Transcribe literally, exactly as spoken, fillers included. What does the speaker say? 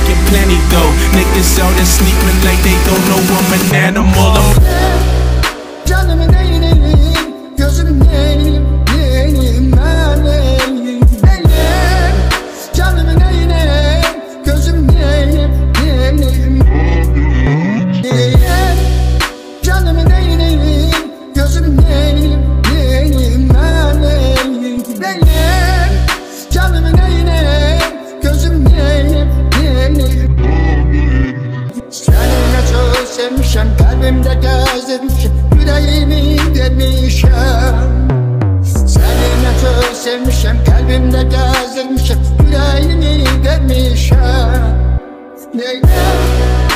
making plenty though. Niggas out there sleeping like they don't know I'm an animal. I'm canımı neyleyin, gözüm neyim, neyim ben neyim, neyim. Canımı neyleyim, gözüm neyim, neyim, neyim. Canımı neyleyim, gözüm neyim, neyim ben neyim, neyim. Canımı neyleyim, gözüm neyim, neyim. Seni ne çok sevmişim, kalbimde gezdirmişim, yüreğimi demişim. Seni ne çok sevmişim, kalbimde gezdirmişim, yüreğimi demişim. Neyim?